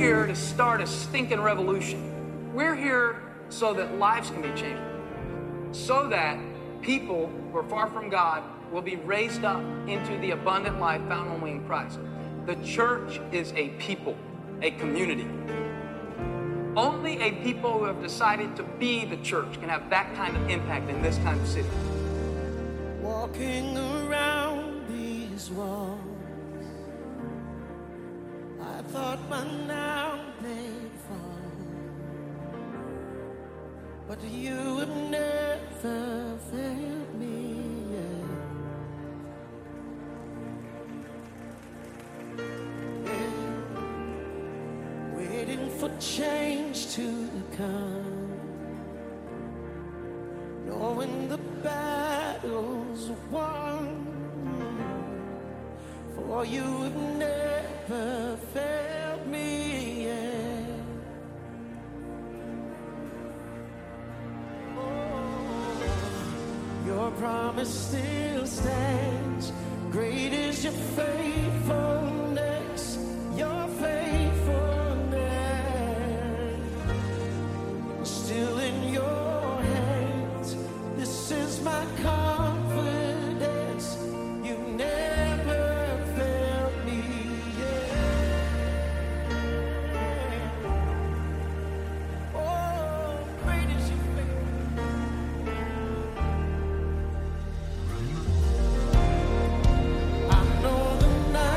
here to start a stinking revolution. We're here so that lives can be changed, so that people who are far from God will be raised up into the abundant life found only in Christ. The church is a people, a community. Only a people who have decided to be the church can have that kind of impact in this kind of city. Walking around these walls, I thought by now they'd fall, but you have never failed me yet. Yeah. Waiting for change to come, knowing the battle's won, for you have never failed me yet. Oh, your promise still stands. Great is your faithfulness, your faithfulness. Still in your hands, this is my confidence. You never failed me yet. Oh, great is your faith. I know the night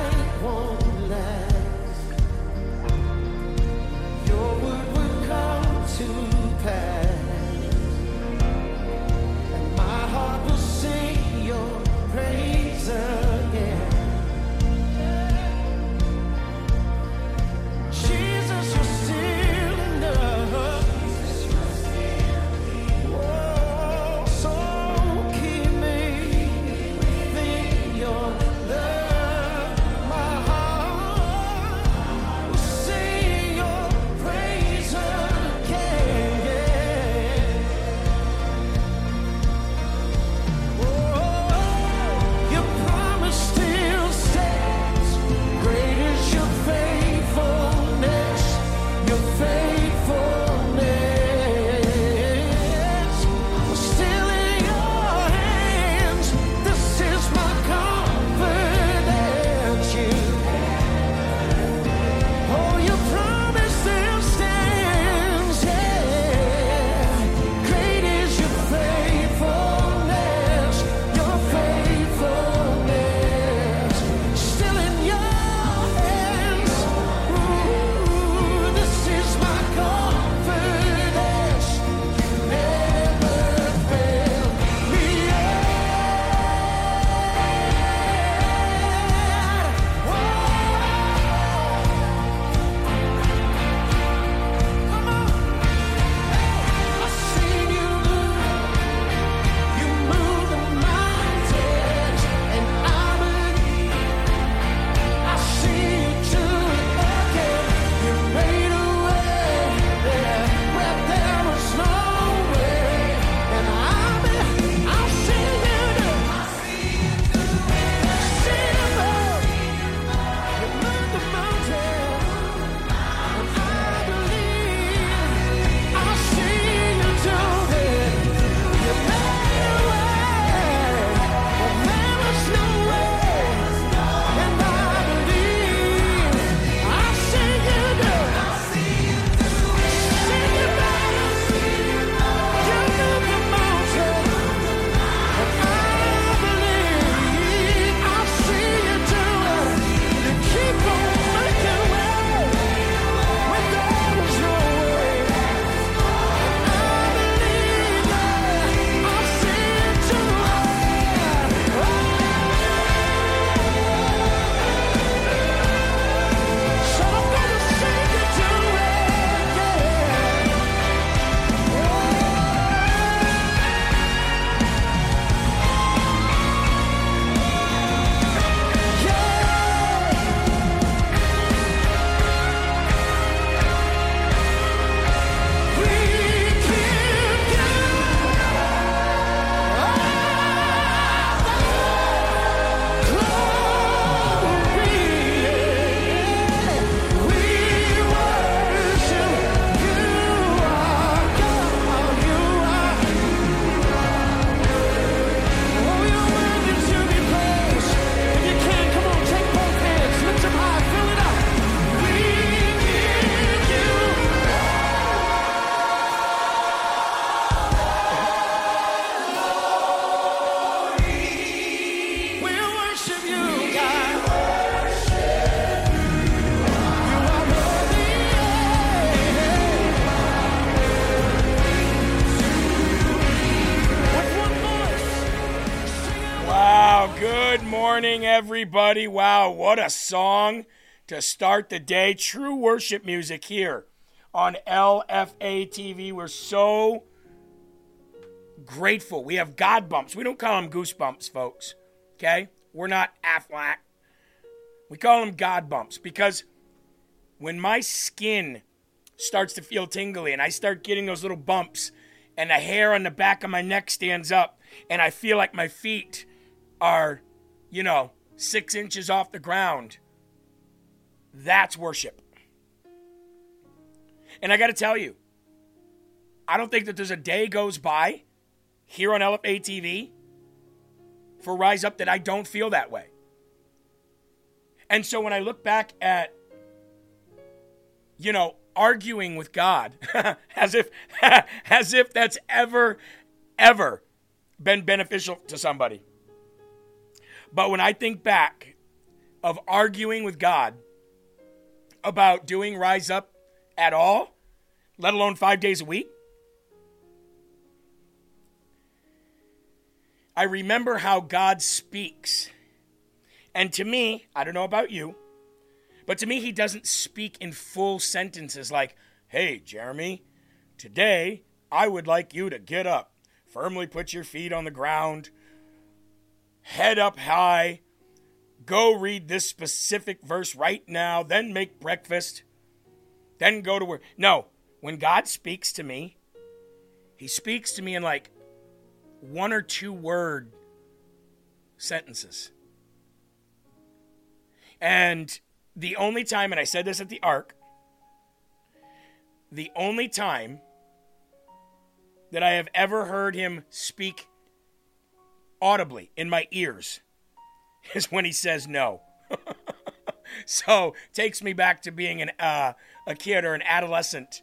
morning, everybody. Wow, what a song to start the day. True worship music here on LFA TV. We're so grateful. We have God bumps. We don't call them goosebumps, folks. Okay? We're not Aflac. We call them God bumps because when my skin starts to feel tingly and I start getting those little bumps and the hair on the back of my neck stands up and I feel like my feet are, 6 inches off the ground, that's worship. And I got to tell you, I don't think that there's a day goes by here on LFA TV for Rise Up that I don't feel that way. And so when I look back at, arguing with God, as if that's ever been beneficial to somebody. But when I think back of arguing with God about doing Rise Up at all, let alone 5 days a week, I remember how God speaks. And to me, I don't know about you, but to me, he doesn't speak in full sentences like, hey, Jeremy, today I would like you to get up, firmly put your feet on the ground, head up high, go read this specific verse right now, then make breakfast, then go to work. No, when God speaks to me, he speaks to me in like 1 or 2 word sentences. And the only time, and I said this at the Ark, the only time that I have ever heard him speak audibly in my ears is when he says no. So takes me back to being a kid or an adolescent,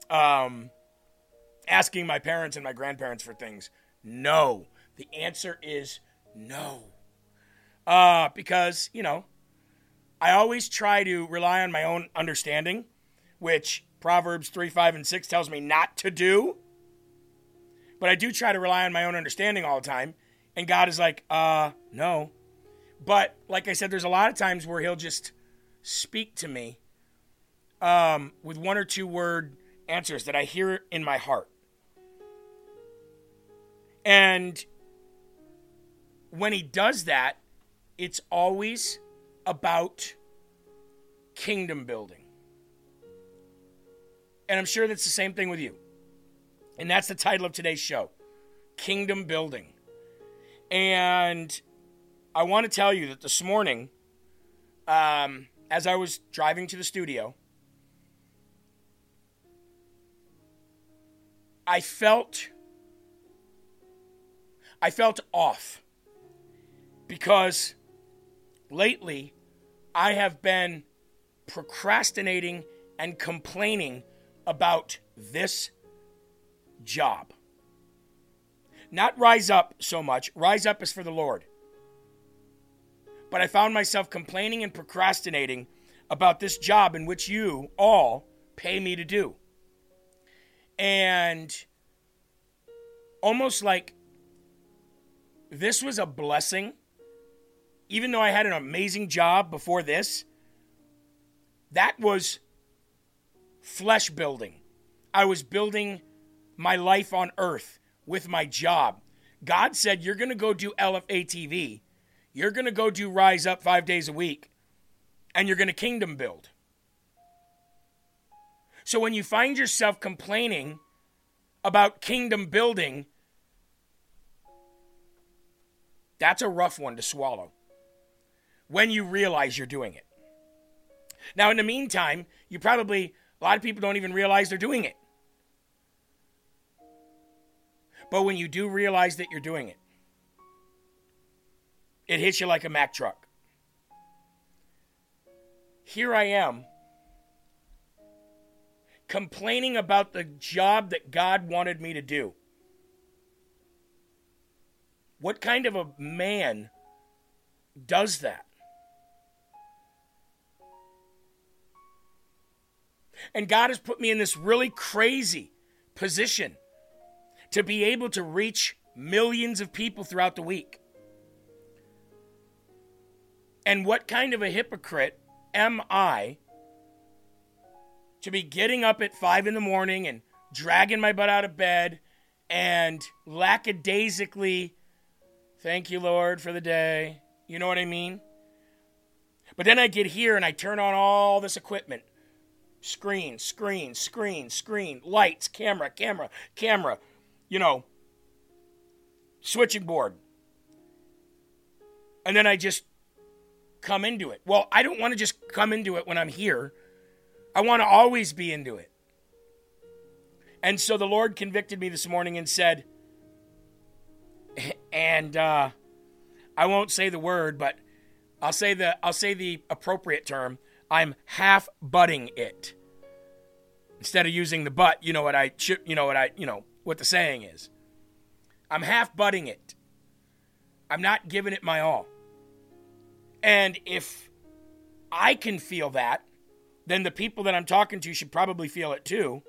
asking my parents and my grandparents for things. No. The answer is no. Because, I always try to rely on my own understanding, which Proverbs 3, 5, and 6 tells me not to do. But I do try to rely on my own understanding all the time. And God is like, no. But like I said, there's a lot of times where he'll just speak to me with 1 or 2 word answers that I hear in my heart. And when he does that, it's always about kingdom building. And I'm sure that's the same thing with you. And that's the title of today's show, Kingdom Building. And I want to tell you that this morning, as I was driving to the studio, I felt off because lately I have been procrastinating and complaining about this job. Not Rise Up so much. Rise Up is for the Lord. But I found myself complaining and procrastinating about this job in which you all pay me to do. And almost like this was a blessing. Even though I had an amazing job before this, that was flesh building. I was building my life on earth with my job. God said, you're going to go do LFA TV. You're going to go do Rise Up 5 days a week. And you're going to kingdom build. So when you find yourself complaining about kingdom building, that's a rough one to swallow when you realize you're doing it. Now, in the meantime, a lot of people don't even realize they're doing it. But when you do realize that you're doing it, it hits you like a Mack truck. Here I am, complaining about the job that God wanted me to do. What kind of a man does that? And God has put me in this really crazy position to be able to reach millions of people throughout the week. And what kind of a hypocrite am I to be getting up at 5 in the morning and dragging my butt out of bed and lackadaisically, thank you, Lord, for the day. You know what I mean? But then I get here and I turn on all this equipment. Screen, lights, camera, switching board. And then I just come into it. Well, I don't want to just come into it when I'm here. I want to always be into it. And so the Lord convicted me this morning and said, and I won't say the word, but I'll say the appropriate term. I'm half butting it. Instead of using the butt, what the saying is. I'm half butting it. I'm not giving it my all. And if I can feel that, then the people that I'm talking to should probably feel it too.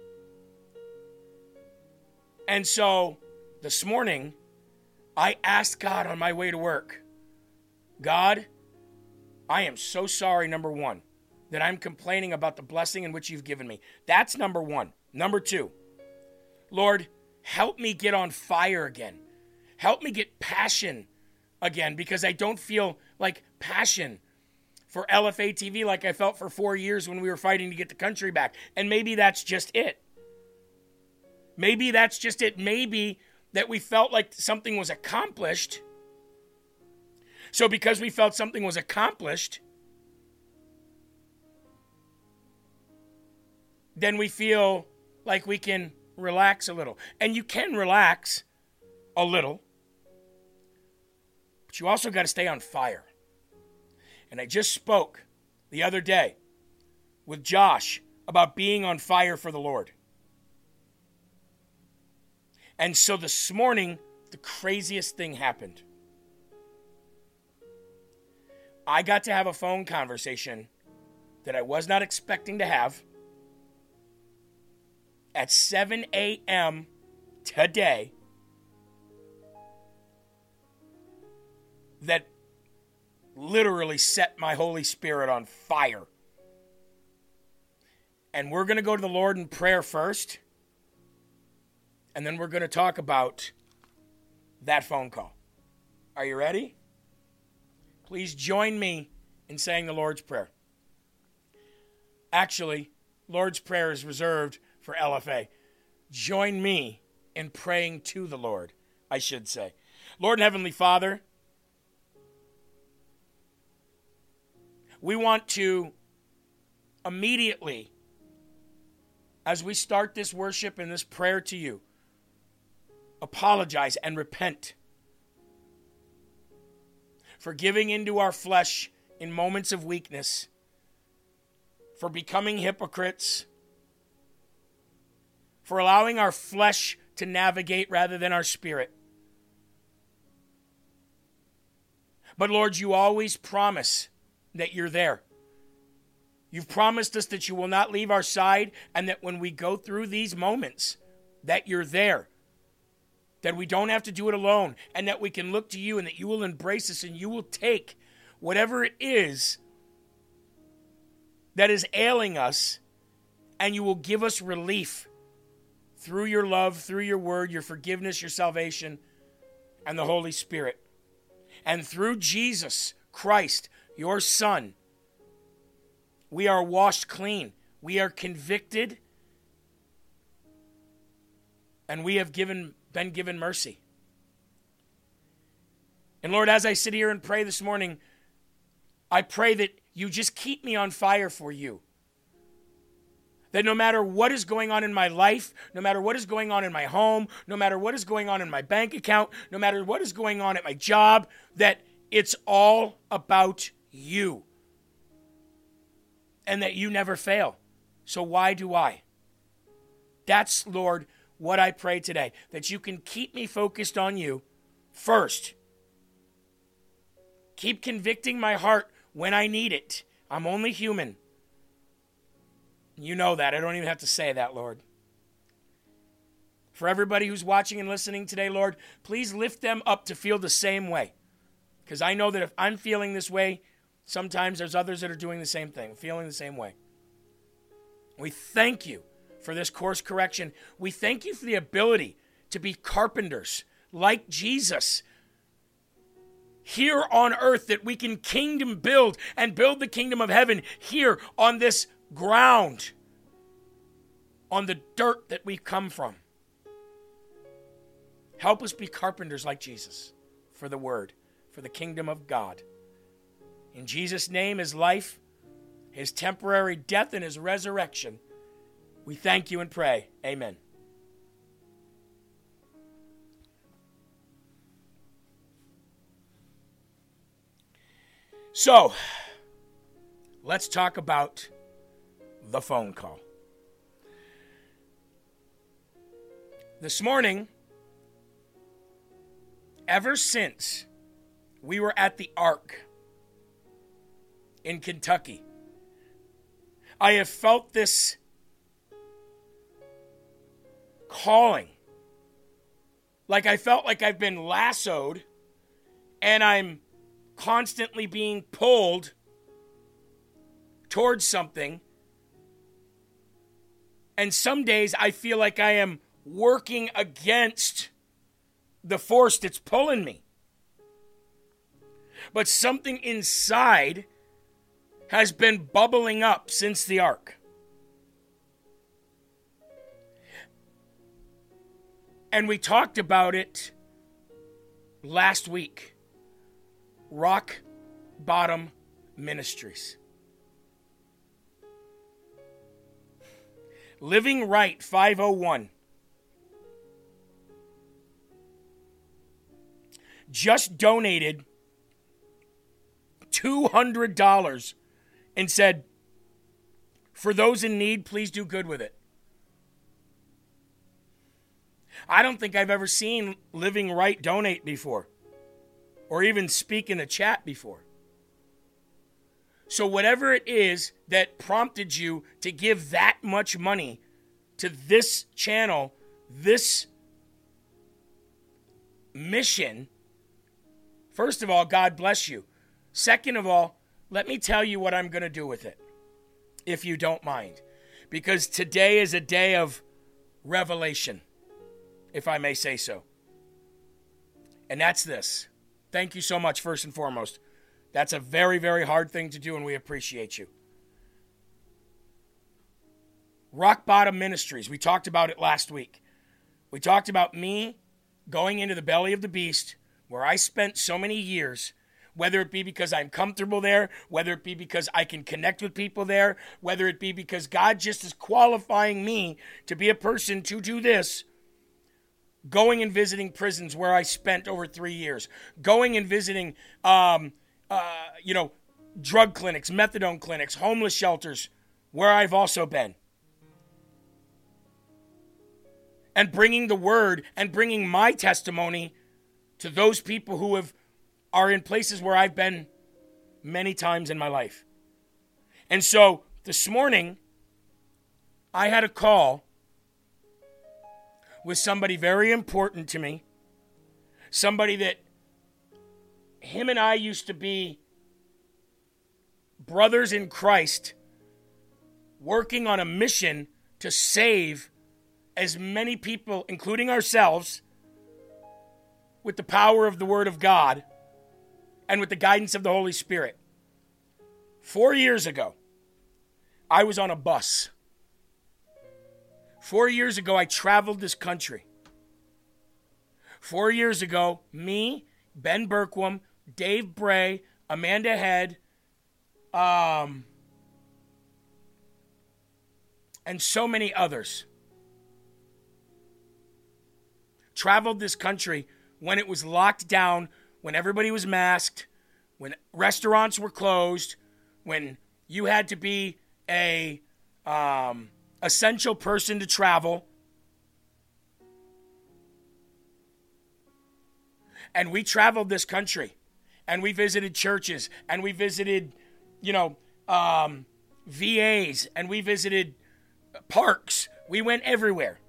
And so this morning, I asked God on my way to work, God, I am so sorry, number one, that I'm complaining about the blessing in which you've given me. That's number one. Number two, Lord, help me get on fire again. Help me get passion again, because I don't feel like passion for LFA TV like I felt for 4 years when we were fighting to get the country back. And maybe that's just it. Maybe that's just it. Maybe that we felt like something was accomplished. So because we felt something was accomplished, then we feel like we can relax a little. And you can relax a little, but you also got to stay on fire. And I just spoke the other day with Josh about being on fire for the Lord. And so this morning, the craziest thing happened. I got to have a phone conversation that I was not expecting to have at 7 a.m. today that literally set my Holy Spirit on fire. And we're going to go to the Lord in prayer first, and then we're going to talk about that phone call. Are you ready? Please join me in saying the Lord's Prayer. Actually, Lord's Prayer is reserved for LFA. Join me in praying to the Lord, I should say. Lord and Heavenly Father, we want to immediately, as we start this worship and this prayer to you, apologize and repent for giving into our flesh in moments of weakness, for becoming hypocrites, for allowing our flesh to navigate rather than our spirit. But Lord, you always promise that you're there. You've promised us that you will not leave our side, and that when we go through these moments, that you're there. That we don't have to do it alone, and that we can look to you, and that you will embrace us, and you will take whatever it is that is ailing us, and you will give us relief through your love, through your word, your forgiveness, your salvation, and the Holy Spirit. And through Jesus Christ, your Son, we are washed clean. We are convicted, and we have been given mercy. And Lord, as I sit here and pray this morning, I pray that you just keep me on fire for you. That no matter what is going on in my life, no matter what is going on in my home, no matter what is going on in my bank account, no matter what is going on at my job, that it's all about you. And that you never fail. So why do I? That's, Lord, what I pray today. That you can keep me focused on you first. Keep convicting my heart when I need it. I'm only human. You know that. I don't even have to say that, Lord. For everybody who's watching and listening today, Lord, please lift them up to feel the same way. Because I know that if I'm feeling this way, Sometimes there's others that are doing the same thing, feeling the same way. We thank you for this course correction. We thank you for the ability to be carpenters like Jesus here on earth, that we can kingdom build and build the kingdom of heaven here on this ground, on the dirt that we've come from. Help us be carpenters like Jesus for the word, for the kingdom of God. In Jesus' name, his life, his temporary death, and his resurrection, we thank you and pray. Amen. So, let's talk about the phone call. This morning, ever since we were at the Ark in Kentucky, I have felt this calling. Like I felt like I've been lassoed and I'm constantly being pulled towards something. And some days I feel like I am working against the force that's pulling me. But something inside has been bubbling up since the Ark. And we talked about it last week. Rock Bottom Ministries. Living Right 501. Just donated $200 and said, for those in need, please do good with it. I don't think I've ever seen Living Right donate before, or even speak in the chat before. So whatever it is that prompted you to give that much money to this channel, this mission, first of all, God bless you. Second of all, let me tell you what I'm going to do with it, if you don't mind. Because today is a day of revelation, if I may say so. And that's this. Thank you so much, first and foremost. That's a very, very hard thing to do, and we appreciate you. Rock Bottom Ministries. We talked about it last week. We talked about me going into the belly of the beast, where I spent so many years, whether it be because I'm comfortable there, whether it be because I can connect with people there, whether it be because God just is qualifying me to be a person to do this. Going and visiting prisons where I spent over 3 years. Going and visiting, drug clinics, methadone clinics, homeless shelters, where I've also been. And bringing the word and bringing my testimony to those people who are in places where I've been many times in my life. And so this morning, I had a call with somebody very important to me. Somebody that him and I used to be brothers in Christ, working on a mission to save as many people, including ourselves, with the power of the Word of God and with the guidance of the Holy Spirit. 4 years ago, I was on a bus. 4 years ago, I traveled this country. 4 years ago, me, Ben Berkwam, Dave Bray, Amanda Head, and so many others traveled this country when it was locked down, when everybody was masked, when restaurants were closed, when you had to be a essential person to travel. And we traveled this country, and we visited churches, and we visited, VAs, and we visited parks. We went everywhere.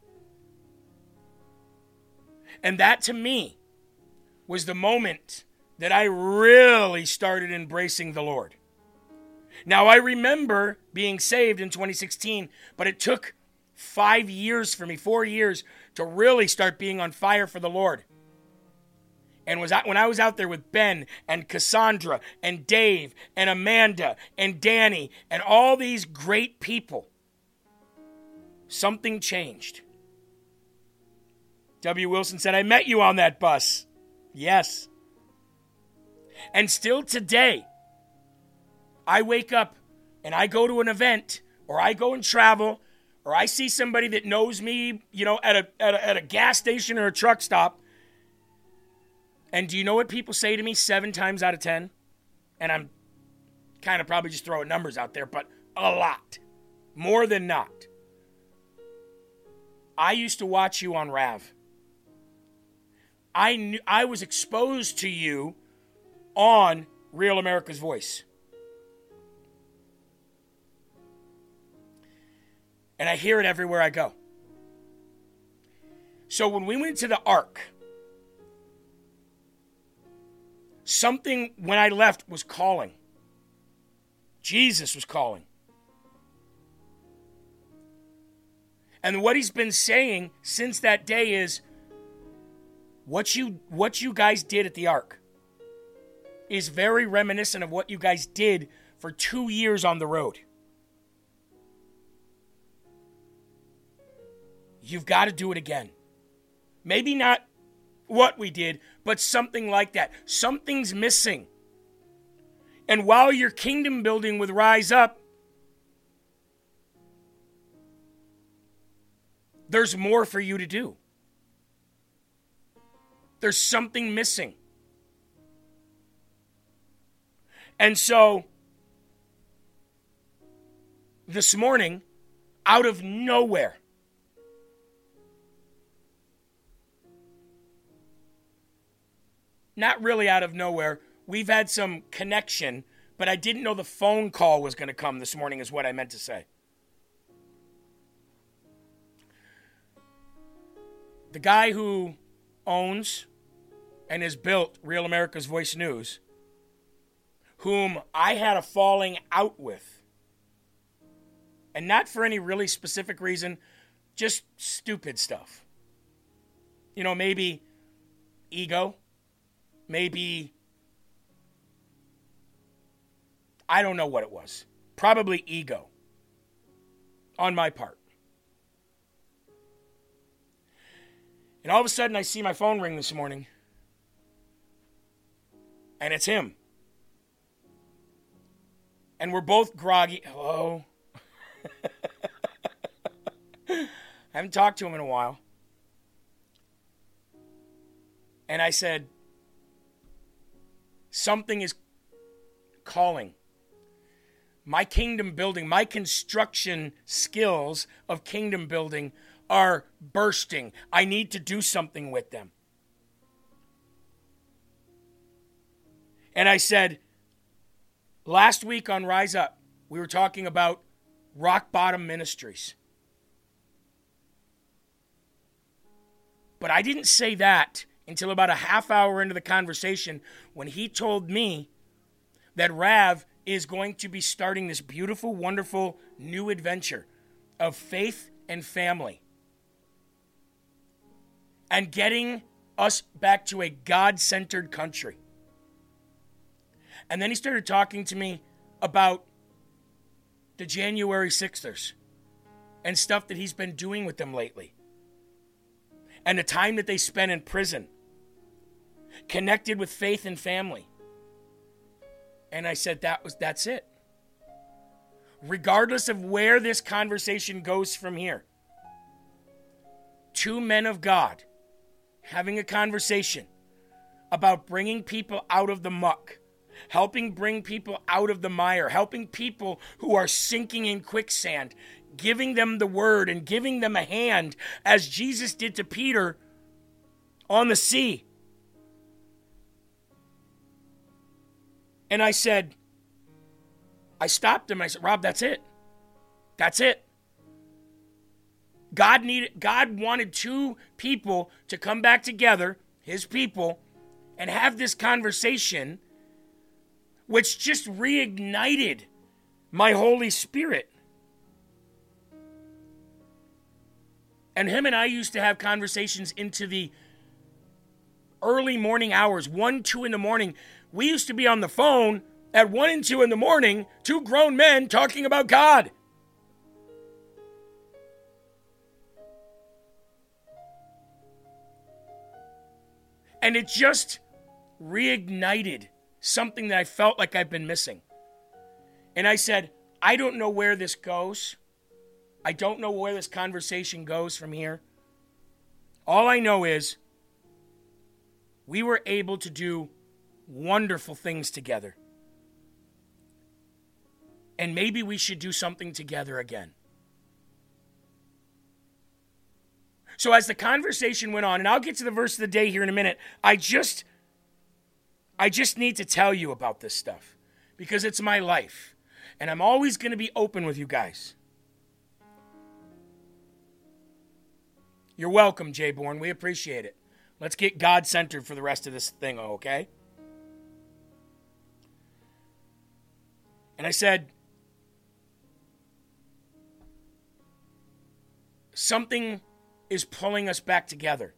And that, to me, was the moment that I really started embracing the Lord. Now, I remember being saved in 2016, but it took 4 years to really start being on fire for the Lord. And when I was out there with Ben and Cassandra and Dave and Amanda and Danny and all these great people, something changed. W. Wilson said, I met you on that bus. Yes. And still today, I wake up and I go to an event, or I go and travel, or I see somebody that knows me, at a gas station or a truck stop. And do you know what people say to me 7 times out of 10? And I'm kind of probably just throwing numbers out there, but a lot. More than not. I used to watch you on Rav. I was exposed to you on Real America's Voice. And I hear it everywhere I go. So when we went to the Ark, something when I left was calling. Jesus was calling. And what he's been saying since that day is, what you guys did at the Ark is very reminiscent of what you guys did for 2 years on the road. You've got to do it again. Maybe not what we did, but something like that. Something's missing. And while you're kingdom building with Rise Up, there's more for you to do. There's something missing. And so, this morning, out of nowhere, not really out of nowhere, we've had some connection, but I didn't know the phone call was going to come this morning, is what I meant to say. The guy who owns and has built Real America's Voice News, whom I had a falling out with, and not for any really specific reason, just stupid stuff. Maybe ego. Maybe, I don't know what it was. Probably ego on my part. And all of a sudden, I see my phone ring this morning. And it's him. And we're both groggy. Hello? I haven't talked to him in a while. And I said, something is calling. My kingdom building, my construction skills of kingdom building are bursting. I need to do something with them. And I said, last week on Rise Up, we were talking about Rock Bottom Ministries. But I didn't say that until about a half hour into the conversation when he told me that Rav is going to be starting this beautiful, wonderful new adventure of faith and family and getting us back to a God-centered country. And then he started talking to me about the January 6ers and stuff that he's been doing with them lately. And the time that they spent in prison, connected with faith and family. And I said, that's it. Regardless of where this conversation goes from here, 2 men of God having a conversation about bringing people out of the muck, helping bring people out of the mire, helping people who are sinking in quicksand, giving them the word and giving them a hand as Jesus did to Peter on the sea. And I said, I stopped him. I said, Rob, that's it. That's it. God wanted 2 people to come back together, his people, and have this conversation, which just reignited my Holy Spirit. And him and I used to have conversations into the early morning hours, 1, 2 in the morning. We used to be on the phone at 1 and 2 in the morning, two grown men talking about God. And it just reignited something that I felt like I've been missing. And I said, I don't know where this goes. I don't know where this conversation goes from here. All I know is we were able to do wonderful things together. And maybe we should do something together again. So as the conversation went on, and I'll get to the verse of the day here in a minute, I just need to tell you about this stuff because it's my life. And I'm always going to be open with you guys. You're welcome, Jay Bourne. We appreciate it. Let's get God-centered for the rest of this thing, okay? And I said, something is pulling us back together.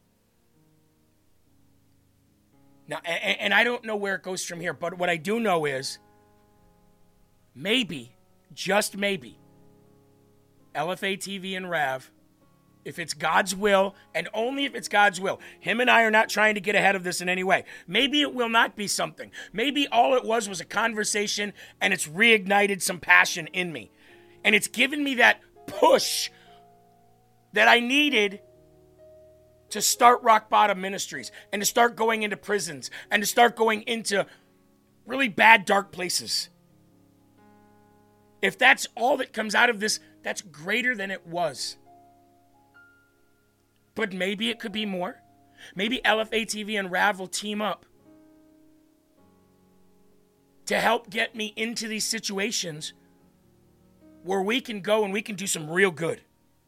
Now, and I don't know where it goes from here, but what I do know is maybe, just maybe, LFA TV and Rav, if it's God's will, and only if it's God's will. Him and I are not trying to get ahead of this in any way. Maybe it will not be something. Maybe all it was a conversation, and it's reignited some passion in me. And it's given me that push that I needed to start Rock Bottom Ministries, and to start going into prisons, and to start going into really bad, dark places. If that's all that comes out of this, that's greater than it was. But maybe it could be more. Maybe LFA TV and Rav will team up to help get me into these situations where we can go and we can do some real good.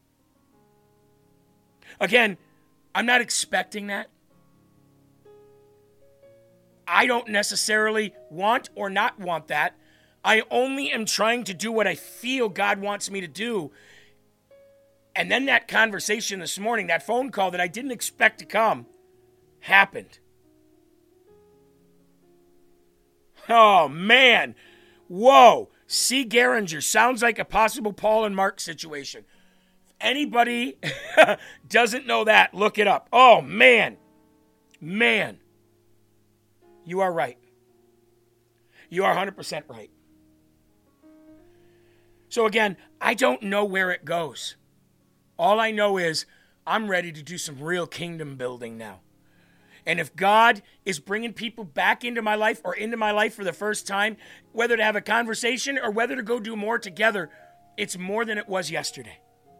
Again, I'm not expecting that. I don't necessarily want or not want that. I only am trying to do what I feel God wants me to do. And then that conversation this morning, that phone call that I didn't expect to come, happened. Oh, man. Whoa. C. Geringer sounds like a possible Paul and Mark situation. If anybody doesn't know that, look it up. Oh, man. Man. You are right. You are 100% right. So again, I don't know where it goes. All I know is I'm ready to do some real kingdom building now. And if God is bringing people back into my life or into my life for the first time, whether to have a conversation or whether to go do more together, it's more than it was yesterday.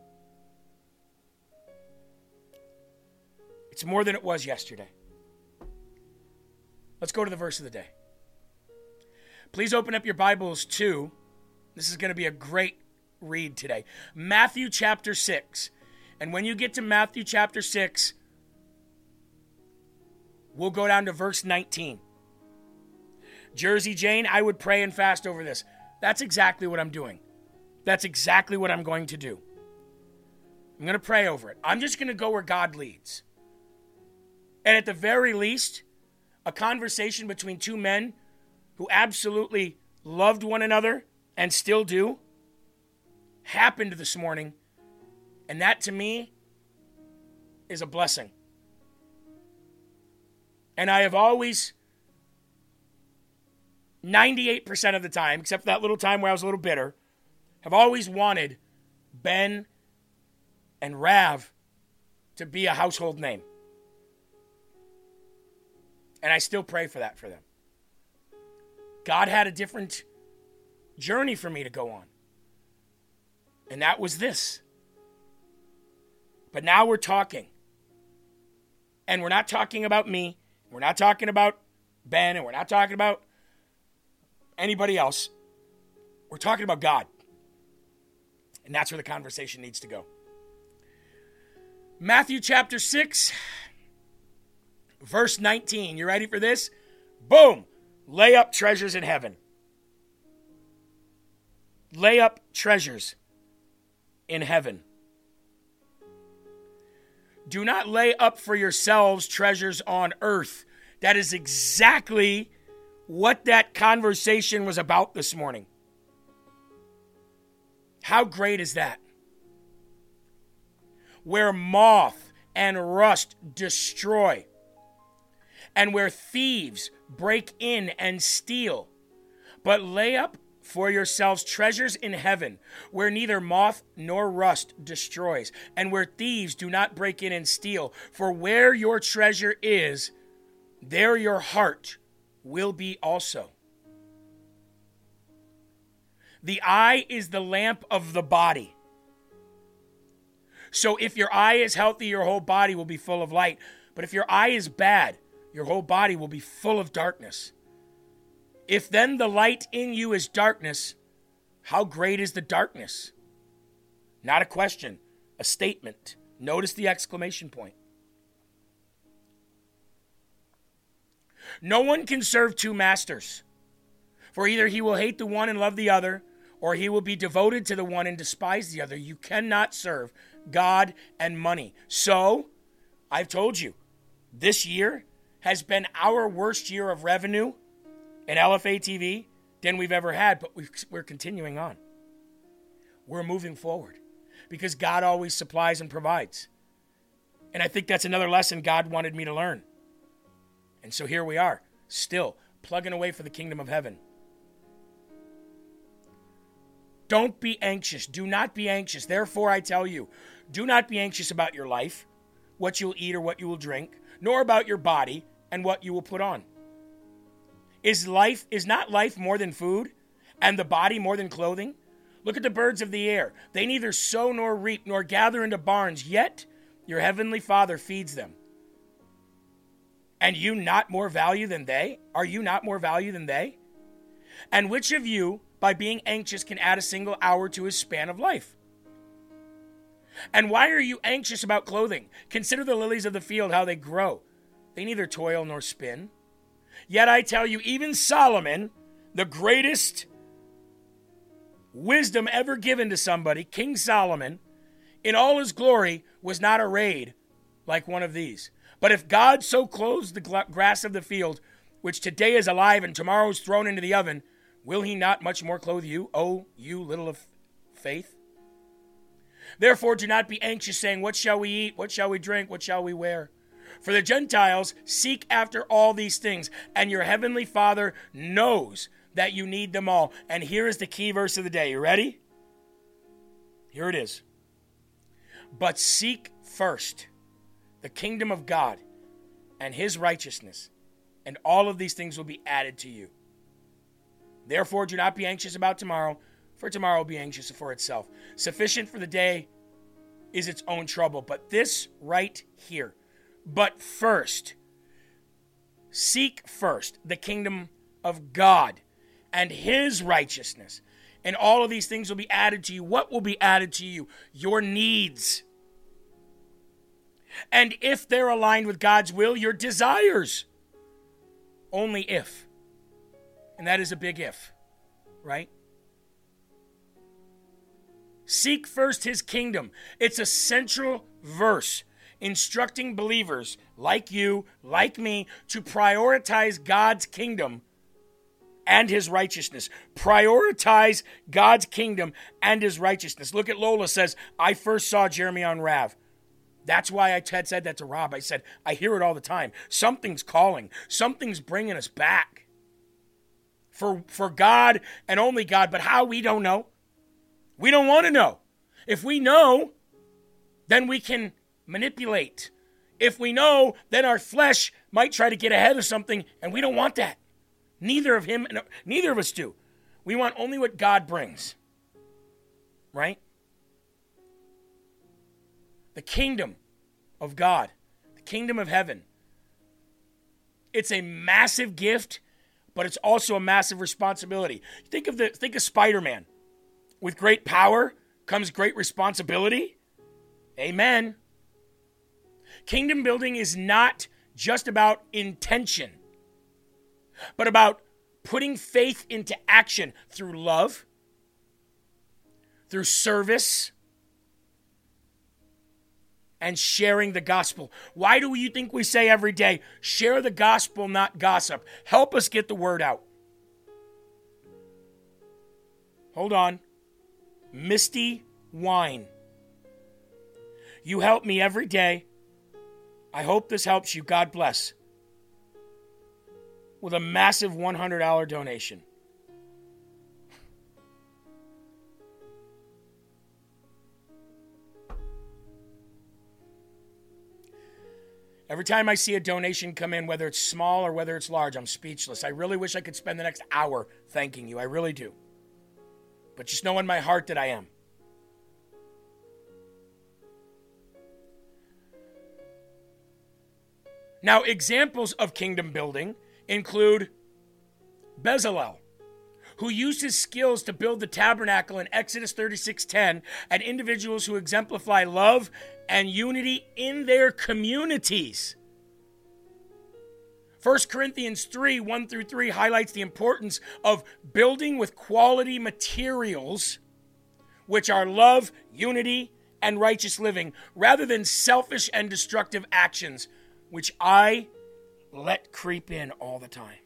It's more than it was yesterday. Let's go to the verse of the day. Please open up your Bibles to, this is going to be a great read today, Matthew chapter 6. And when you get to Matthew chapter 6, we'll go down to verse 19. Jersey Jane, I would pray and fast over this. That's exactly what I'm doing. That's exactly what I'm going to do. I'm going to pray over it. I'm just going to go where God leads. And at the very least, a conversation between two men who absolutely loved one another and still do happened this morning. And that to me is a blessing. And I have always, 98% of the time, except for that little time where I was a little bitter, have always wanted Ben and Rav to be a household name. And I still pray for that for them. God had a different journey for me to go on. And that was this. But now we're talking. And we're not talking about me. We're not talking about Ben. And we're not talking about anybody else. We're talking about God. And that's where the conversation needs to go. Matthew chapter 6, Verse 19. You ready for this? Boom. Lay up treasures in heaven. Lay up treasures in heaven. Do not lay up for yourselves treasures on earth. That is exactly what that conversation was about this morning. How great is that? Where moth and rust destroy, and where thieves break in and steal. But lay up for yourselves treasures in heaven, where neither moth nor rust destroys, and where thieves do not break in and steal. For where your treasure is, there your heart will be also. The eye is the lamp of the body. So if your eye is healthy, your whole body will be full of light. But if your eye is bad, your whole body will be full of darkness. If then the light in you is darkness, how great is the darkness? Not a question, a statement. Notice the exclamation point. No one can serve two masters, for either he will hate the one and love the other, or he will be devoted to the one and despise the other. You cannot serve God and money. So, I've told you, this year has been our worst year of revenue in LFA TV than we've ever had, but we're continuing on. We're moving forward because God always supplies and provides. And I think that's another lesson God wanted me to learn. And so here we are, still plugging away for the kingdom of heaven. Don't be anxious. Do not be anxious. Therefore, I tell you, do not be anxious about your life, what you'll eat or what you will drink, nor about your body and what you will put on. Is not life more than food, and the body more than clothing? Look at the birds of the air. They neither sow nor reap nor gather into barns, yet your heavenly Father feeds them. And you not more value than they? Are you not more value than they? And which of you, by being anxious, can add a single hour to his span of life? And why are you anxious about clothing? Consider the lilies of the field, how they grow. They neither toil nor spin. Yet I tell you, even Solomon, the greatest wisdom ever given to somebody, King Solomon, in all his glory, was not arrayed like one of these. But if God so clothes the grass of the field, which today is alive and tomorrow is thrown into the oven, will he not much more clothe you, O you little of faith? Therefore do not be anxious, saying, what shall we eat? What shall we drink? What shall we wear? For the Gentiles seek after all these things, and your heavenly Father knows that you need them all. And here is the key verse of the day. You ready? Here it is. But seek first the kingdom of God and his righteousness, and all of these things will be added to you. Therefore, do not be anxious about tomorrow, for tomorrow will be anxious for itself. Sufficient for the day is its own trouble. But this right here, but first, seek first the kingdom of God and his righteousness, and all of these things will be added to you. What will be added to you? Your needs. And if they're aligned with God's will, your desires. Only if. And that is a big if, right? Seek first his kingdom. It's a central verse instructing believers like you, like me, to prioritize God's kingdom and his righteousness. Prioritize God's kingdom and his righteousness. Look at Lola says, I first saw Jeremy on Rav. That's why I had said that to Rob. I said, I hear it all the time. Something's calling. Something's bringing us back. For God and only God. But how, we don't know. We don't want to know. If we know, then we can manipulate. If we know, then our flesh might try to get ahead of something, and we don't want that. Neither of us do. We want only what God brings. Right? The kingdom of God, the kingdom of heaven. It's a massive gift, but it's also a massive responsibility. Think of Spider-Man. With great power comes great responsibility. Amen. Kingdom building is not just about intention, but about putting faith into action through love, through service, and sharing the gospel. Why do you think we say every day, share the gospel, not gossip? Help us get the word out. Hold on. Misty Wine. You help me every day. I hope this helps you. God bless. With a massive $100 donation. Every time I see a donation come in, whether it's small or whether it's large, I'm speechless. I really wish I could spend the next hour thanking you. I really do. But just know in my heart that I am. Now, examples of kingdom building include Bezalel, who used his skills to build the tabernacle in Exodus 36:10, and individuals who exemplify love and unity in their communities. 1 Corinthians 3:1-3 highlights the importance of building with quality materials, which are love, unity, and righteous living, rather than selfish and destructive actions, which I let creep in all the time.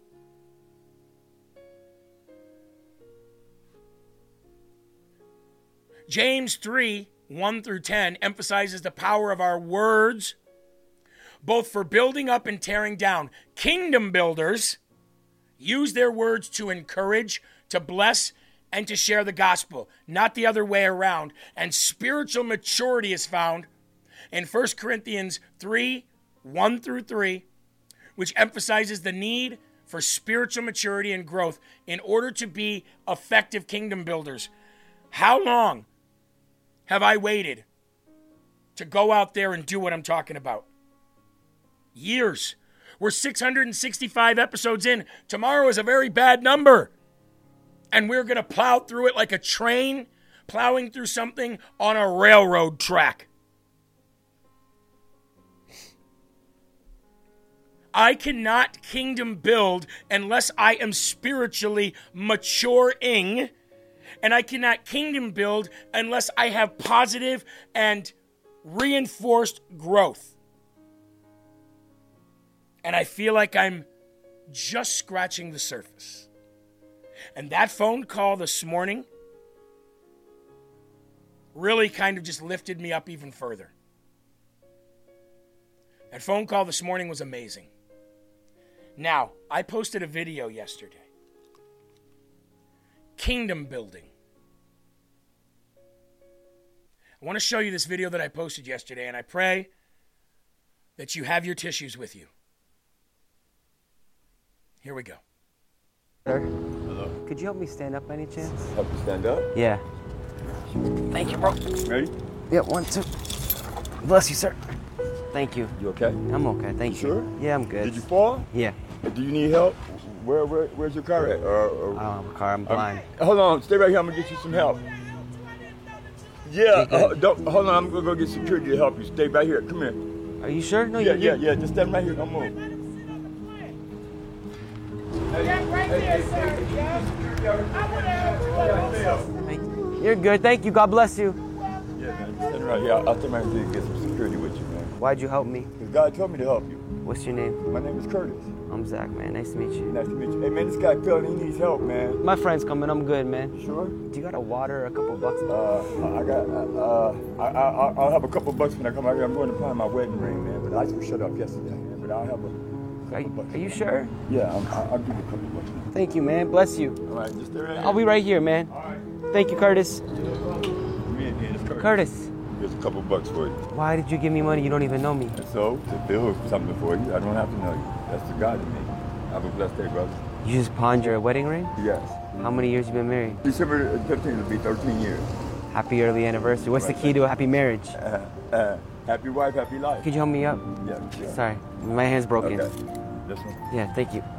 James 3:1-10 emphasizes the power of our words, both for building up and tearing down. Kingdom builders use their words to encourage, to bless, and to share the gospel, not the other way around. And spiritual maturity is found in 1 Corinthians 3:1-3, which emphasizes the need for spiritual maturity and growth in order to be effective kingdom builders. How long have I waited to go out there and do what I'm talking about? Years. We're 665 episodes in. Tomorrow is a very bad number. And we're going to plow through it like a train plowing through something on a railroad track. I cannot kingdom build unless I am spiritually maturing. And I cannot kingdom build unless I have positive and reinforced growth. And I feel like I'm just scratching the surface. And that phone call this morning really kind of just lifted me up even further. That phone call this morning was amazing. Now, I posted a video yesterday. Kingdom building. I want to show you this video that I posted yesterday, and I pray that you have your tissues with you. Here we go. Sir, Hello. could you help me stand up by any chance? Help you stand up? Yeah. Thank you, bro. Ready? Yeah, 1, 2. Bless you, sir. Thank you. You okay? I'm okay, thank you. Sure? Yeah, I'm good. Did you fall? Yeah. Do you need help? Where's your car at? I don't have a car, I'm blind. Hold on, stay right here. I'm gonna get you some help. Yeah, hold on. I'm gonna go get security to help you. Stay right here. Come here. Are you sure? No, Yeah. you're Just stand right here. Don't move. You're good, thank you. God bless you. Yeah, man. Just stand right here. I'll stand right here and get some security with you, man. Why'd you help me? Because God told me to help you. What's your name? My name is Curtis. I'm Zach, man. Nice to meet you. Nice to meet you. Hey, man, this guy fell and he needs help, man. My friend's coming. I'm good, man. You sure? Do you got a water or a couple bucks? I'll have a couple bucks when I come out here. I'm going to find my wedding ring, man. But the ice was shut up yesterday, man. But I'll have a couple bucks. Are you sure? Yeah, I'll give you a couple bucks. Thank you, man. Bless you. All right, just stay right here. I'll be right here, man. All right. Thank you, Curtis. Me and it's Curtis. Curtis, Here's a couple bucks for you. why did you give me money? You don't even know me. And so, to build something for you, I don't have to know you. That's the God in me. Have a blessed day, brother. You just pawned your wedding ring? Yes. How many years you been married? December 15th will be 13 years. Happy early anniversary. What's the key to a happy marriage? Happy wife, happy life. Could you help me up? Yeah, sure. Sorry, my hand's broken. Okay. This one? Yeah, thank you.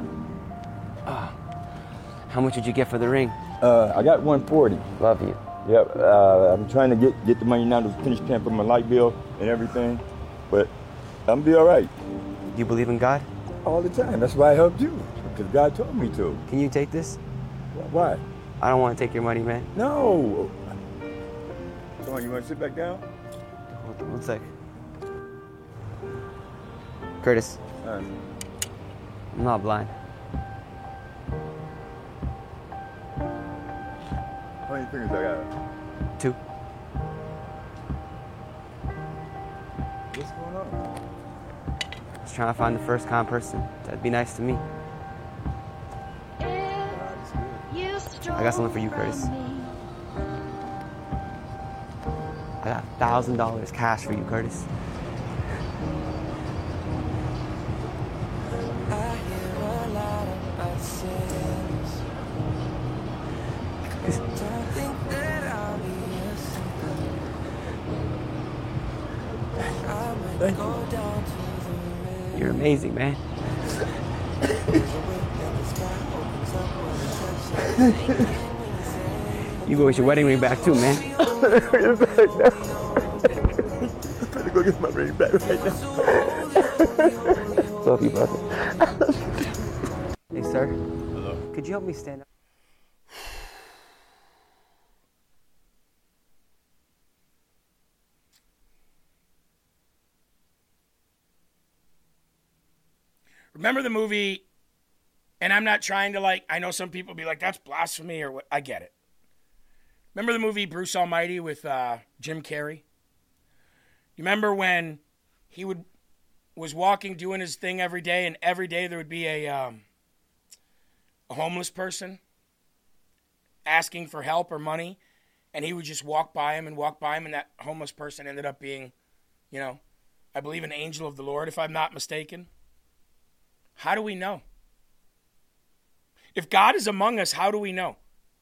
How much did you get for the ring? I got 140. Love you. Yep, I'm trying to get the money now to finish paying for my light bill and everything, but I'm gonna be all right. Do you believe in God? All the time. That's why I helped you. Because God told me to. Can you take this? Why? I don't want to take your money, man. No. Come on, you want to sit back down? Hold on one sec. Curtis, All right. I'm not blind. How many fingers I got? 2. What's going on? I was trying to find the first kind person that'd be nice to me. I got something for you, Curtis. I got $1,000 cash for you, Curtis. I hear a lot about sins. Don't think that I'll be a sinner. I might go down to the river. You're amazing, man. You go with your wedding ring back too, man. I'm gonna go get my ring back right now. Love you, brother. Hey, sir. Hello? Could you help me stand up? Remember the movie, and I'm not trying to I know some people be like, that's blasphemy or what. I get it. Remember the movie Bruce Almighty with Jim Carrey? You remember when he was walking, doing his thing every day, and every day there would be a homeless person asking for help or money, and he would just walk by him, and that homeless person ended up being, I believe an angel of the Lord, if I'm not mistaken. How do we know? If God is among us, how do we know?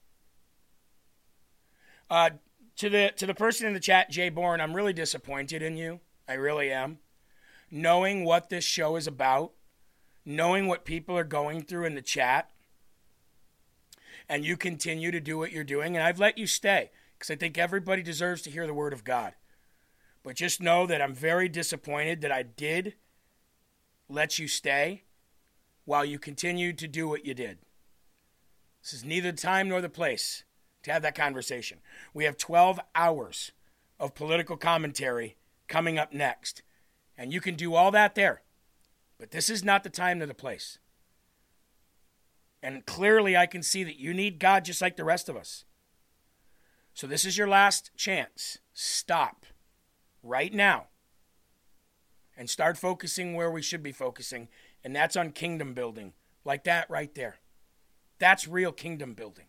To the person in the chat, Jay Bourne, I'm really disappointed in you. I really am. Knowing what this show is about, knowing what people are going through in the chat, and you continue to do what you're doing, and I've let you stay because I think everybody deserves to hear the word of God. But just know that I'm very disappointed that I did let you stay while you continued to do what you did. This is neither the time nor the place to have that conversation. We have 12 hours of political commentary coming up next. And you can do all that there. But this is not the time nor the place. And clearly I can see that you need God just like the rest of us. So this is your last chance. Stop right now and start focusing where we should be focusing. And that's on kingdom building. Like that right there. That's real kingdom building.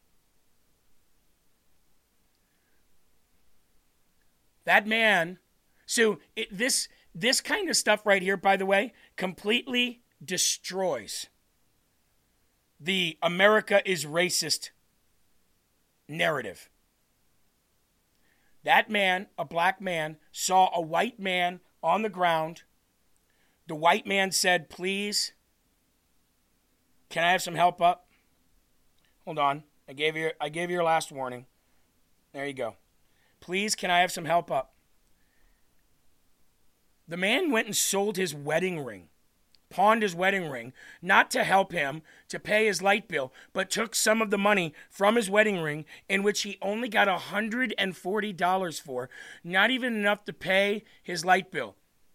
That man, so this kind of stuff right here, by the way, completely destroys the America is racist narrative. That man, a black man, saw a white man on the ground. The white man said, please, can I have some help up? Hold on. I gave you your last warning. There you go. Please, can I have some help up? The man went and sold his wedding ring, pawned his wedding ring, not to help him to pay his light bill, but took some of the money from his wedding ring, in which he only got $140 for, not even enough to pay his light bill.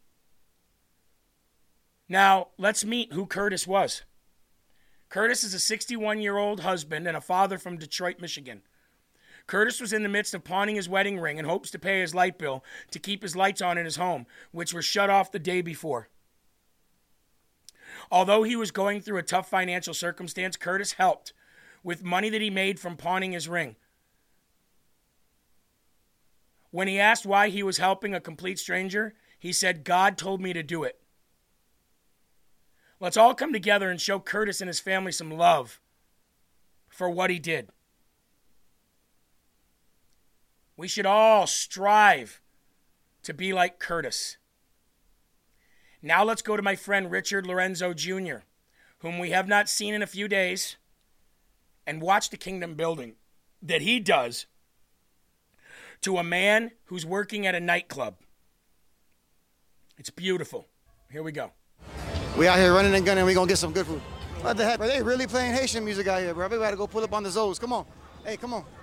Now, let's meet who Curtis was. Curtis is a 61-year-old husband and a father from Detroit, Michigan. Curtis was in the midst of pawning his wedding ring in hopes to pay his light bill to keep his lights on in his home, which were shut off the day before. Although he was going through a tough financial circumstance, Curtis helped with money that he made from pawning his ring. When he asked why he was helping a complete stranger, he said, God told me to do it. Let's all come together and show Curtis and his family some love for what he did. We should all strive to be like Curtis. Now let's go to my friend Richard Lorenzo Jr., whom we have not seen in a few days, and watch the kingdom building that he does to a man who's working at a nightclub. It's beautiful. Here we go. We out here running and gunning. We gonna get some good food. What the heck? Are they really playing Haitian music out here, bro? We gotta go pull up on the Zoes. Come on. Hey, come on.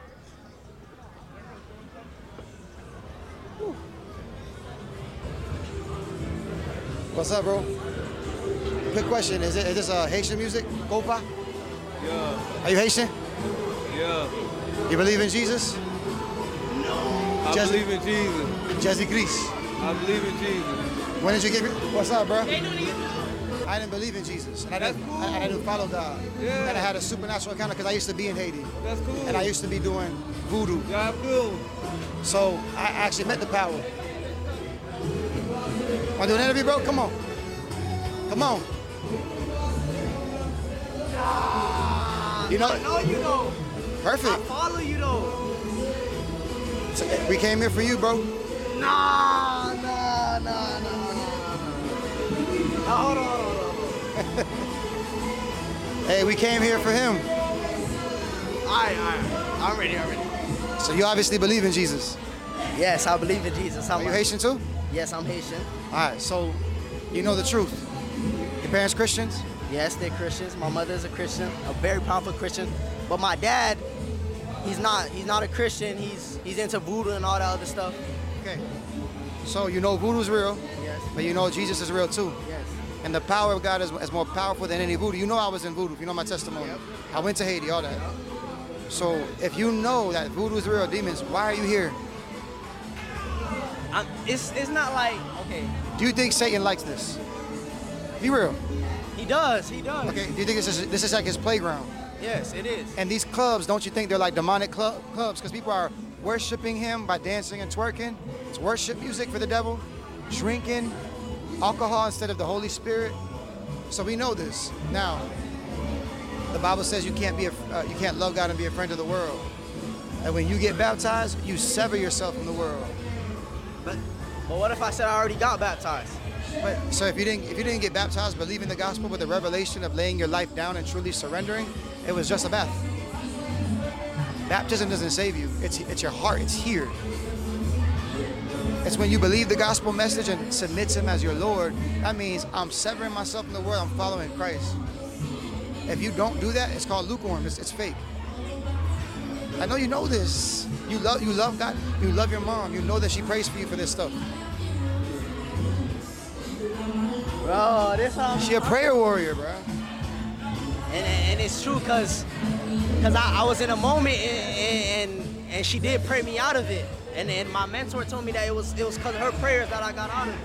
Whew. What's up, bro? Quick question. Is this Haitian music? Gopa? Yeah. Are you Haitian? Yeah. You believe in Jesus? I believe in Jesus. Jesse Chris. I believe in Jesus. When did you get? What's up, bro? I didn't believe in Jesus, and I didn't follow God. Yeah. And I had a supernatural encounter because I used to be in Haiti. That's cool. And I used to be doing voodoo. Yeah, I feel. So I actually met the power. Want to do an interview, bro? Come on. Come on. You know? I know you though. Perfect. I follow you though. So, we came here for you, bro. Nah. Hold on. Hey, we came here for him. All right. I'm ready. So you obviously believe in Jesus. Yes, I believe in Jesus. Are you Haitian too? Yes, I'm Haitian. All right, so you know the truth. Your parents Christians? Yes, they're Christians. My mother is a Christian, a very powerful Christian. But my dad, he's not a Christian. He's into voodoo and all that other stuff. Okay. So you know voodoo's real, Yes. but you know Jesus is real too. Yes. And the power of God is more powerful than any voodoo. You know I was in voodoo, if you know my testimony. Yep. I went to Haiti, all that. So if you know that voodoo is real, demons, why are you here? It's not like, okay. Do you think Satan likes this? Be real. He does. Okay, do you think this is like his playground? Yes, it is. And these clubs, don't you think they're like demonic clubs? Because people are worshiping him by dancing and twerking. It's worship music for the devil. Drinking alcohol instead of the Holy Spirit. So we know this. Now, the Bible says you can't love God and be a friend of the world. And when you get baptized, you sever yourself from the world. But what if I said I already got baptized? But so if you didn't get baptized, believing the gospel with the revelation of laying your life down and truly surrendering, it was just a bath. Baptism doesn't save you. It's your heart. It's here. It's when you believe the gospel message and submit him as your Lord. That means I'm severing myself from the world. I'm following Christ. If you don't do that, it's called lukewarm. It's fake. I know you know this. You love God. You love your mom. You know that she prays for you for this stuff. Bro, She a prayer warrior, bro. And it's true because I was in a moment and she did pray me out of it. And my mentor told me that it was because of her prayers that I got out of it.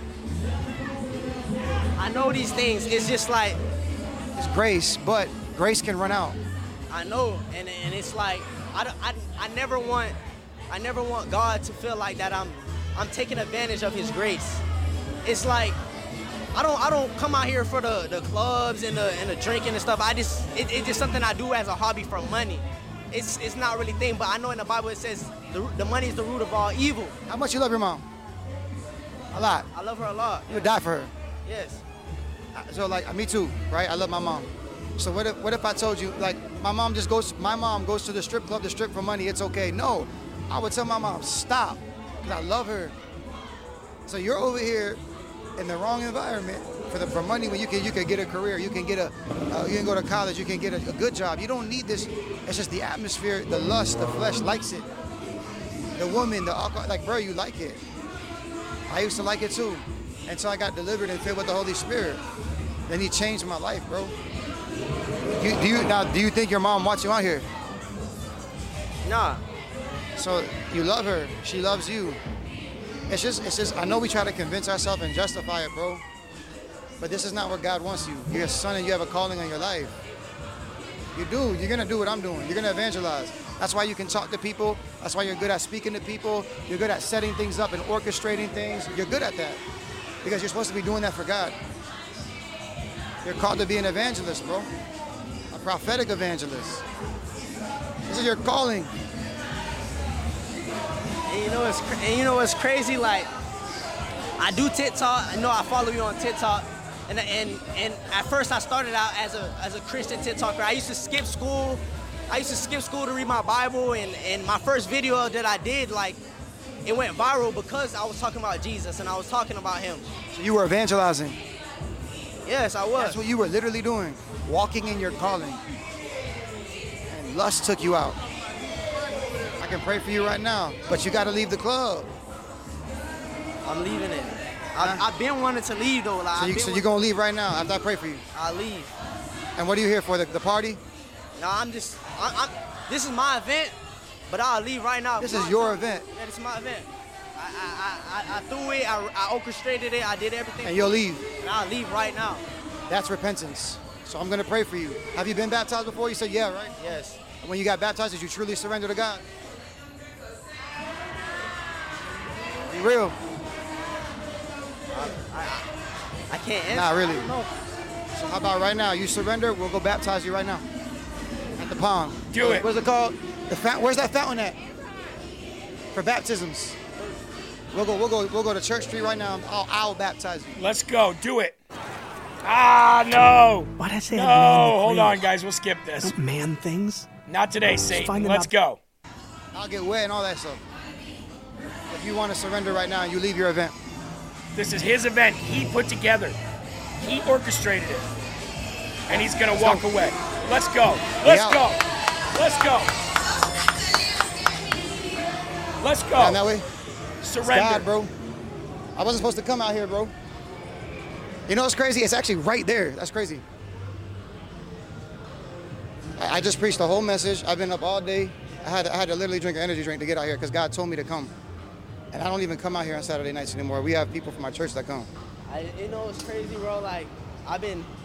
I know these things. It's just like it's grace, but grace can run out. I know, and it's like I never want God to feel like that I'm taking advantage of His grace. It's like I don't come out here for the clubs and the drinking and stuff. It's just something I do as a hobby for money. It's not really a thing, but I know in the Bible it says the money is the root of all evil. How much you love your mom? A lot. I love her a lot. You would die for her. Yes. So like me too, right? I love my mom. So what if I told you like my mom goes to the strip club to strip for money, it's okay. No. I would tell my mom, stop, because I love her. So you're over here in the wrong environment for money when you can get a career, you can go to college, you can get a good job. You don't need this. It's just the atmosphere, the lust, the flesh likes it. The woman, the alcohol, like bro, you like it. I used to like it too, until I got delivered and filled with the Holy Spirit. Then He changed my life, bro. Do you think your mom wants you out here? Nah. So you love her, she loves you. It's just, I know we try to convince ourselves and justify it, bro. But this is not where God wants you. You're a son and you have a calling on your life. You do, you're gonna do what I'm doing. You're gonna evangelize. That's why you can talk to people. That's why you're good at speaking to people. You're good at setting things up and orchestrating things. You're good at that. Because you're supposed to be doing that for God. You're called to be an evangelist, bro. A prophetic evangelist. This is your calling. And you know what's crazy? Like, I do TikTok. I know I follow you on TikTok. And at first I started out as a Christian TikToker. I used to skip school. To read my Bible. And my first video that I did, like, it went viral because I was talking about Jesus and I was talking about Him. So you were evangelizing. Yes, I was. That's what you were literally doing. Walking in your calling. And lust took you out. I can pray for you right now, but you got to leave the club. I'm leaving it. I've been wanting to leave though. Like, So you're going to leave right now after I pray for you? I'll leave. And what are you here for, the party? No, this is my event, but I'll leave right now. This is your event. Yeah, this is my event. I threw it, I orchestrated it, I did everything. And you'll leave? And I'll leave right now. That's repentance. So I'm going to pray for you. Have you been baptized before? You said yeah, right? Yes. And when you got baptized, did you truly surrender to God? Be real. I can't answer. Not really. I don't know. So how about right now? You surrender, we'll go baptize you right now. At the pond. Do it. What's it called? Where's that fountain at? For baptisms. We'll go to Church Street right now. I'll baptize you. Let's go. Do it. Ah, no. Why'd I say No, a man hold on, guys. We'll skip this. Don't man things. Not today, Satan. Let's go. I'll get wet and all that stuff. If you want to surrender right now, you leave your event. This is his event. He put together. He orchestrated it. And he's going to walk away. Let's go. Let's go. Let's go. Let's go. Down that way? Surrender. It's God, bro. I wasn't supposed to come out here, bro. You know what's crazy? It's actually right there. That's crazy. I just preached the whole message. I've been up all day. I had to literally drink an energy drink to get out here because God told me to come. And I don't even come out here on Saturday nights anymore. We have people from my church that come. You know it's crazy, bro. Like I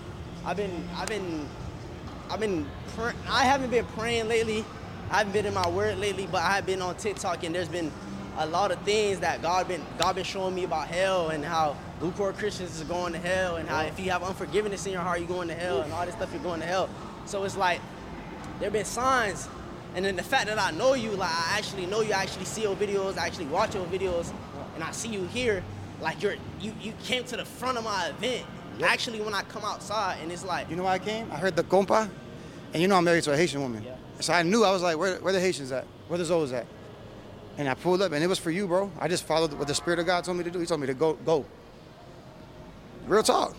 haven't been praying lately. I haven't been in my word lately, but I have been on TikTok, and there's been a lot of things that God been showing me about hell and how lukewarm Christians is going to hell, and how if you have unforgiveness in your heart, you're going to hell, and all this stuff, you're going to hell. So it's like there have been signs, and then the fact that I know you, like I actually know you, I actually see your videos, I actually watch your videos, and I see you here, like you came to the front of my event. Yep. Actually, when I come outside, and it's like, you know why I came? I heard the compa, and you know I'm married to a Haitian woman. Yeah. So I knew, I was like, where the Haitians at? Where the Zoes at? And I pulled up, and it was for you, bro. I just followed what the Spirit of God told me to do. He told me to go. Real talk.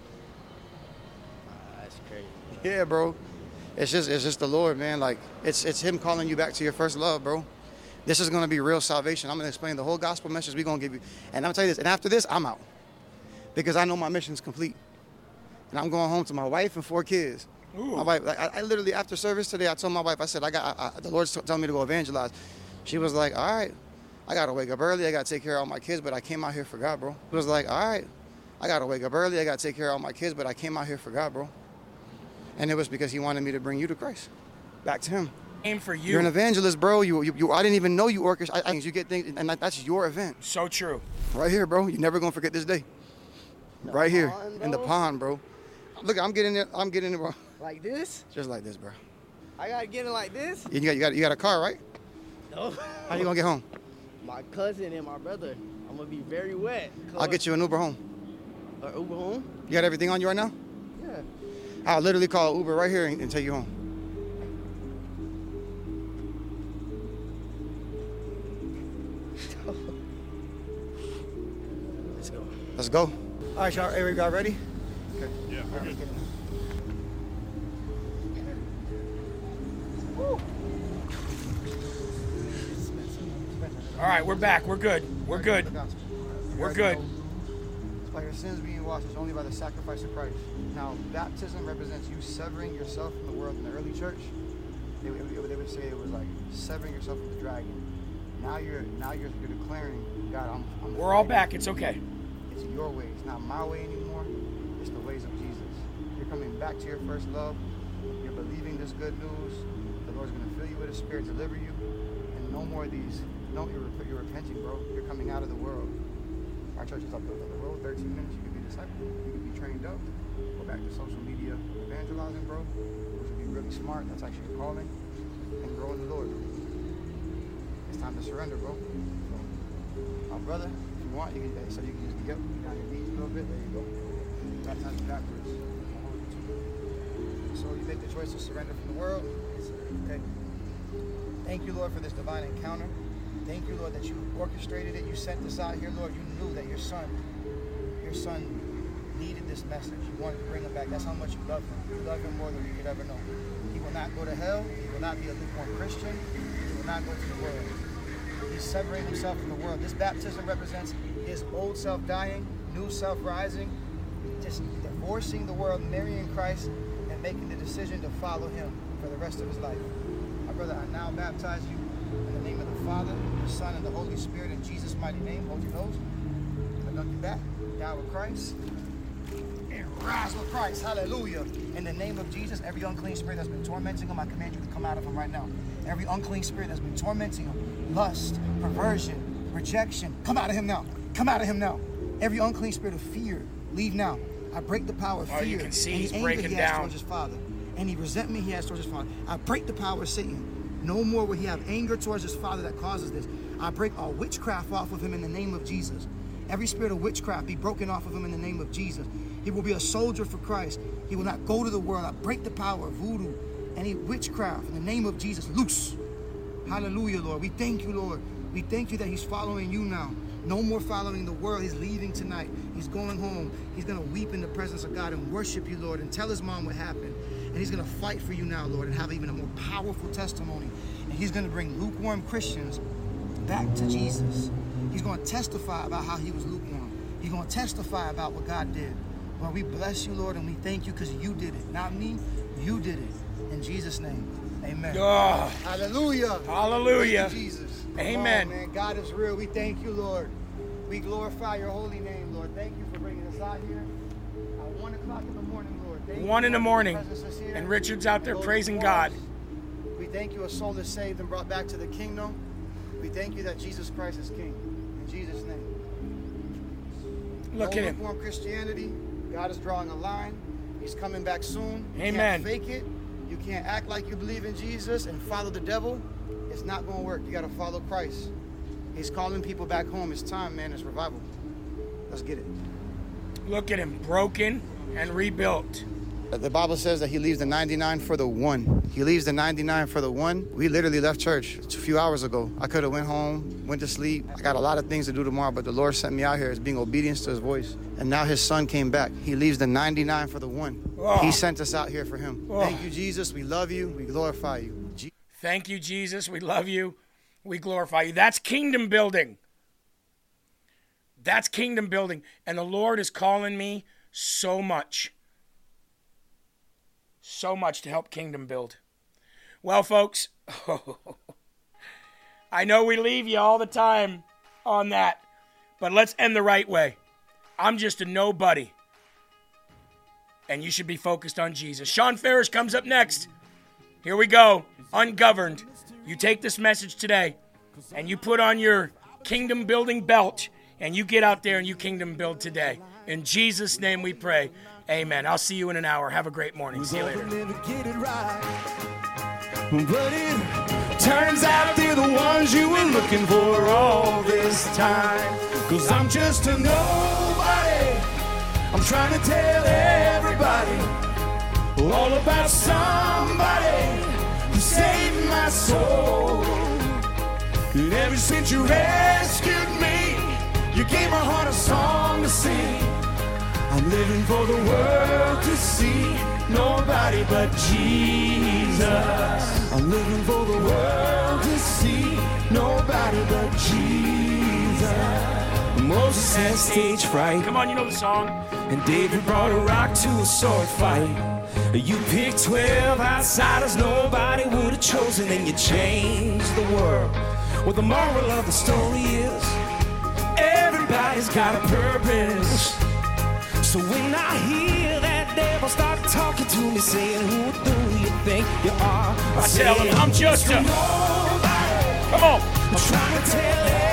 That's crazy. Yeah, bro. It's just the Lord, man. Like, it's Him calling you back to your first love, bro. This is going to be real salvation. I'm going to explain the whole gospel message we're going to give you. And I'm going to tell you this, and after this, I'm out. Because I know my mission's complete. And I'm going home to my wife and 4 kids. Ooh. My wife, like, I literally, after service today, I told my wife, I said, the Lord's telling me to go evangelize. She was like, all right, I got to wake up early. I got to take care of all my kids, but I came out here for God, bro. She was like, all right, I got to wake up early. I got to take care of all my kids, but I came out here for God, bro. And it was because He wanted me to bring you to Christ, back to Him. Aim for you. You're an evangelist, bro. You I didn't even know you orchestrate. You get things, and that's your event. So true. Right here, bro. You're never going to forget this day. Right here, in the pond, bro. Look, I'm getting it, bro. Like this? Just like this, bro. I gotta get it like this? You got a car, right? No. How you gonna get home? My cousin and my brother. I'm gonna be very wet. I'll get you an Uber home. An Uber home? You got everything on you right now? Yeah. I'll literally call Uber right here and take you home. Let's go. All right, y'all. Everybody ready? Okay. Yeah. All right, All right, we're back. We're good. We're good. We're good. It's by your sins being washed. It's only by the sacrifice of Christ. Now, baptism represents you severing yourself from the world. In the early church, they would say it was like severing yourself from the dragon. Now you're declaring, God, I'm We're all back. It's okay. It's your way. It's not my way anymore. It's the ways of Jesus. You're coming back to your first love. You're believing this good news. The Lord's going to fill you with His Spirit, deliver you, and no more of these. No, you're repenting, bro. You're coming out of the world. Our church is up the road, 13 minutes. You can be discipled. You can be trained up. Go back to social media evangelizing, bro. Which would be really smart. That's actually your calling. And grow in the Lord. It's time to surrender, bro. So, my brother, if you want, you can just get down your knees a little bit. There you go. Baptize you backwards. So you make the choice to surrender from the world. Okay. Thank you, Lord, for this divine encounter. Thank you, Lord, that you orchestrated it. You sent this out here, Lord. You knew that your son needed this message. You wanted to bring him back. That's how much you love him. You love him more than you could ever know. He will not go to hell. He will not be a lukewarm Christian. He will not go to the world. He's severing himself from the world. This baptism represents his old self dying, new self rising, just divorcing the world, marrying Christ, and making the decision to follow him for the rest of his life. My brother, I now baptize you in the name of the Father, the Son, and the Holy Spirit, in Jesus' mighty name. Hold your nose. I dunk you back. Die with Christ. And rise with Christ. Hallelujah. In the name of Jesus, every unclean spirit that's been tormenting him, I command you to come out of him right now. Every unclean spirit that's been tormenting him, lust, perversion, rejection, come out of him now. Come out of him now. Every unclean spirit of fear, leave now. I break the power of fear. You can see he's anger breaking he has down. towards his father. Any resentment he has towards his father. I break the power of Satan. No more will he have anger towards his father that causes this. I break all witchcraft off of him in the name of Jesus. Every spirit of witchcraft be broken off of him in the name of Jesus. He will be a soldier for Christ. He will not go to the world. I break the power of voodoo, any witchcraft in the name of Jesus. Loose. Hallelujah, Lord. We thank you, Lord. We thank you that he's following you now. No more following the world. He's leaving tonight. He's going home. He's going to weep in the presence of God and worship you, Lord, and tell his mom what happened. And he's going to fight for you now, Lord, and have even a more powerful testimony. And he's going to bring lukewarm Christians back to Jesus. He's going to testify about how he was lukewarm. He's going to testify about what God did. Lord, we bless you, Lord, and we thank you because you did it. Not me. You did it. In Jesus' name, amen. Oh. Hallelujah. Hallelujah. Thank you, Jesus. Amen. Oh, man, God is real. We thank you, Lord. We glorify your holy name, Lord. Thank you for bringing us out here at 1 o'clock in the morning, Lord. Thank 1 in the morning, you, and Richard's out there praising God. We thank you a soul is saved and brought back to the kingdom. We thank you that Jesus Christ is King. In Jesus' name. Look at him. Lukewarm Christianity. God is drawing a line. He's coming back soon. You Amen. can't fake it. You can't act like you believe in Jesus and follow the devil. It's not going to work. You got to follow Christ. He's calling people back home. It's time, man. It's revival. Let's get it. Look at him, broken and rebuilt. The Bible says that he leaves the 99 for the one. He leaves the 99 for the one. We literally left church a few hours ago. I could have went home, went to sleep. I got a lot of things to do tomorrow, but the Lord sent me out here as being obedience to his voice. And now his son came back. He leaves the 99 for the one. Oh. He sent us out here for him. Oh. Thank you, Jesus. We love you. We glorify you. Thank you, Jesus. We love you. We glorify you. That's kingdom building. That's kingdom building. And the Lord is calling me so much to help kingdom build. Well, folks, I know we leave you all the time on that, but let's end the right way. I'm just a nobody, and you should be focused on Jesus. Sean Ferris comes up next. Here we go. Ungoverned. You take this message today, and you put on your kingdom building belt, and you get out there and you kingdom build today. In Jesus' name we pray. Amen. I'll see you in an hour. Have a great morning. See you later. Get it right. But it turns out they're the ones you were looking for all this time. 'Cause I'm just a nobody. I'm trying to tell everybody all about somebody who saved my soul. And ever since you rescued me, you gave my heart a song to sing. I'm living for the world to see nobody but Jesus. I'm living for the world to see nobody but Jesus. Moses had stage fright. Come on, you know the song. And David brought a rock to a sword fight. You picked 12 outsiders nobody would have chosen, and you changed the world. Well, the moral of the story is everybody's got a purpose. So when I hear that devil start talking to me, saying, who do you think you are? I tell him I'm just a nobody. Come on. I'm trying to tell